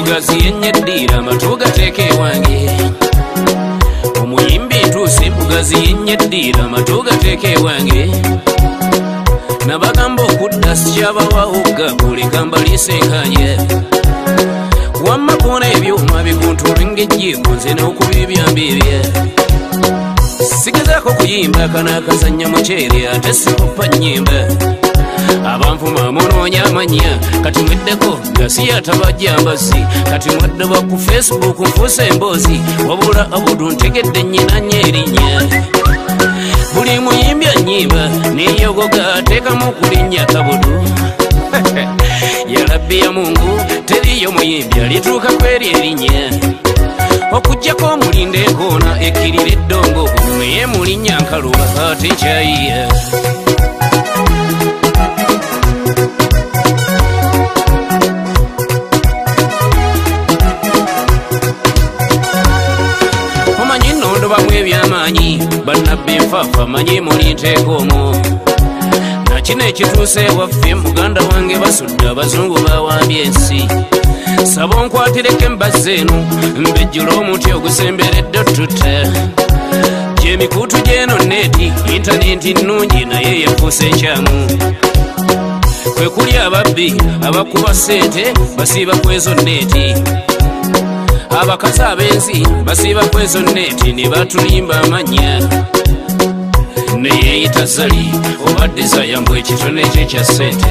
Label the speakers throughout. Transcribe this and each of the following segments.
Speaker 1: Bugazi yenyeddira amatu gateeke wange omuyimbi ntuuse Bugazi yenyeddira amatu gateeke wange nabagamba okudda sikyabawaho gaguleka mbaliisenkanye wamma kuona ebyuma bikuntula ng'ejjiiko nze n'okubibyambibye sigezaako kuyimba akanaakazannya muceere ate sikupa nnyimba abanvuma munoonya amanya kati mweddeko gasi yatabajjambasi kati mwaddoba ku Facebook nfuuse emboozi wabula abudu ntegedde nnyinanye erinnya buli muyimbya nnyimba neyogoga ateekamu kulinnya kabudu yalabbi ya Mungu teriyo muyimbya lituuka kweri erinnya okujjako omulinde enkoona ekkirira eddongo naye mulinnya nkaluba ate kyayiya omanyi nnondo bamu ebyamaanyi bannabbi enfaafa manyi mulinteeka omwo nakino ekituuse ewaffe muganda wange basudde abazungu bawambye ensi saba onkwatireko embazza eno mbejjula omuti ogusemberedde ottutta gy'emikuutu gy'eno neeti intaneti nnungi naye yafuuse ekyamu kwe kuli ababbi abakuba ssente basiiba ku ezo neeti abakazi ab'ensi basiiba ku ezo neeti ne batulimba amannya neyeeyita zali obadde zayambwa ekitone kye kya ssente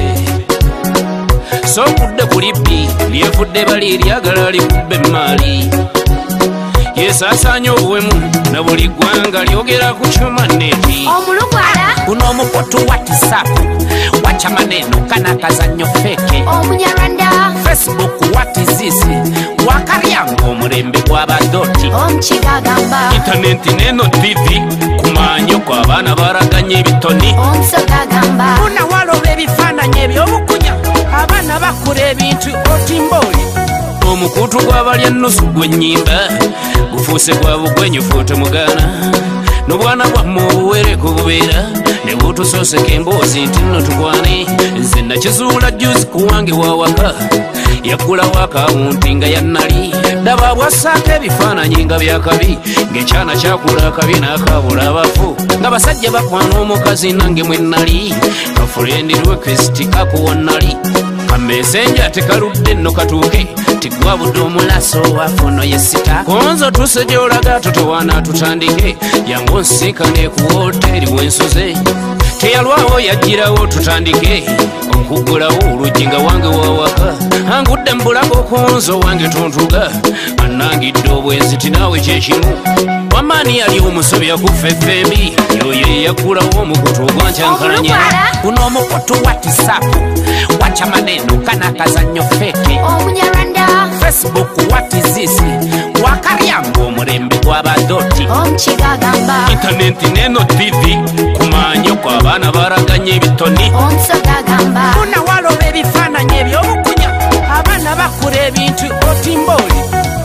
Speaker 1: so okudde ku libbi lyevudde bali lyagala likubba emmaali yesaasaanya obuwemu na buli ggwanga lyogera ku kyuma neeti
Speaker 2: Kuno omukutu wa WhatsApp wacha maneno kana kazanyo feke
Speaker 3: Omunyarwanda
Speaker 2: Facebook what is this wakaryango omurembe gw'abadoti
Speaker 3: Omchigagamba
Speaker 1: Internet neno TV kumanyo kwa bana baraganye ebitoni
Speaker 3: Omsogagamba
Speaker 2: Kuna walobe ebifaananyi ebyobukunya abana bakula ebintu otimboli
Speaker 1: omukutu gw'abalya nnusu gw'ennyimba gufuuse gwa bugwenyufu temugana n'obwana bwammwe obuwereku bubeera ne butusooseka emboozi nti nno tukwane nze nakizuula juzi ku wange wawaka yaggulawo akawunti nga yannali daba bwassaako ebifaananyi nga byakabi ng'ekyana kyakula akabi n'akaabula abafu nga basajja bakwana omukazi nange mwe nnali kafulendi request kakuwonnali kamesenja tekaludde nno katuuke tigwabudde omulaso wafuno yesita konzo tuse gy'olaga totowaana tutandike yangu nsinkane ku wooteeri w'ensoze teyalwawo yagirawo tutandike okuggulawo oluggi nga wange wawaka angudde mbulago konzo wange tontuga annangidde obwenzi tinaawe kyekimu wamaani yali omusobya ku ffembi yoye yaggulawo omukutu ogwankyankalanya
Speaker 2: Kuno omukutu wa WhatsApp wacha maneno kana kazanyo feke
Speaker 3: Omunyarwanda
Speaker 2: Facebook what is this wakaryango omurembe gw'abadoti
Speaker 3: Omchigagamba
Speaker 1: Internet neno TV kumanyo kwa bana baraganye ebitoni
Speaker 3: Omsogagamba
Speaker 2: Kuna walobe ebifaananyi ebyobukunya abana bakula ebintu otimboli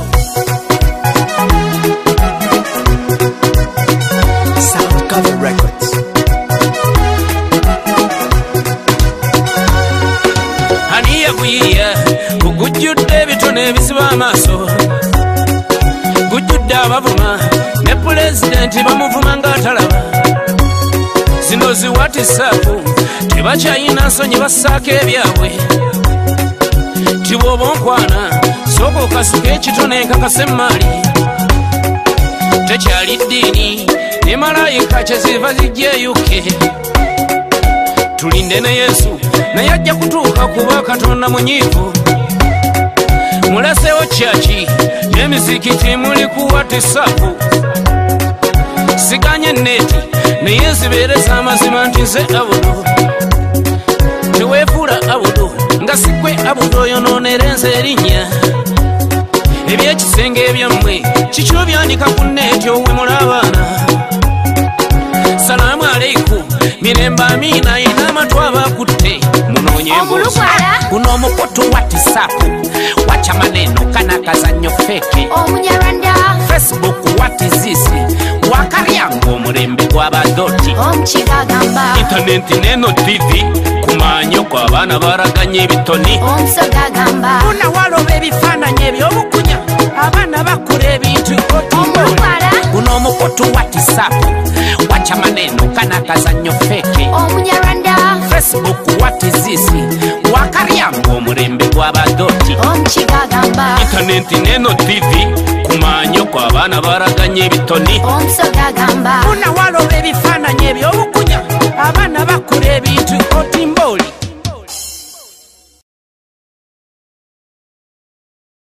Speaker 4: Sound Cover Records.
Speaker 1: aniya buyiya gugujjudde ebitone ebisiba amaaso gujjudde abavuma ne pulezidenti bamuvuma ng'atalaba zino zi WhatsApp tebakyayina nsonyi bassaako ebyabwe tibwoba onkwana sooka okasuka ekitone nkakase emmaali tekyali ddiini ne malayika kyeziva zijjeeyuke tulinde ne Yesu naye ajja kutuuka kuba Katonda munyiivu mulasewo kyaki n'emizikiti muli ku WhatsApp siganye neeti naye zibeereza amazima nti nze abudu teweefuula abudu nga sigwe abudu oyonoonera enze erinnya ebyekisenge ebyammwe kikyo byanika ku neeti owemula abaana salaamu aleikum mirembe amiina ina amatu abakutte munoonye emboozi
Speaker 2: Kuno omukutu wa WhatsApp wacha maneno kana kazanyo feke
Speaker 3: Omunyarwanda
Speaker 2: Facebook what is this wakaryango omurembe gw'abadoti
Speaker 3: Omchigagamba
Speaker 1: Intaneti neno TV kumanyo kwa bana baraganye bitoni
Speaker 3: Omusoga gamba
Speaker 2: Una waloba ebifaananyi ebyobukunya abaana bakula ebintu
Speaker 3: Omutwala
Speaker 2: guno omukutu wa tisapu wacha maneno kana kazanyo feke
Speaker 3: Omunyarwanda
Speaker 2: Facebook what is this wakaryango omulembe gw'abadoti
Speaker 3: Omukiga gamba
Speaker 1: Intaneti neno TV kumanyo kwa bana baraganye bitoni
Speaker 3: Omusoga gamba
Speaker 2: Una waloba ebifaananyi ebyobukunya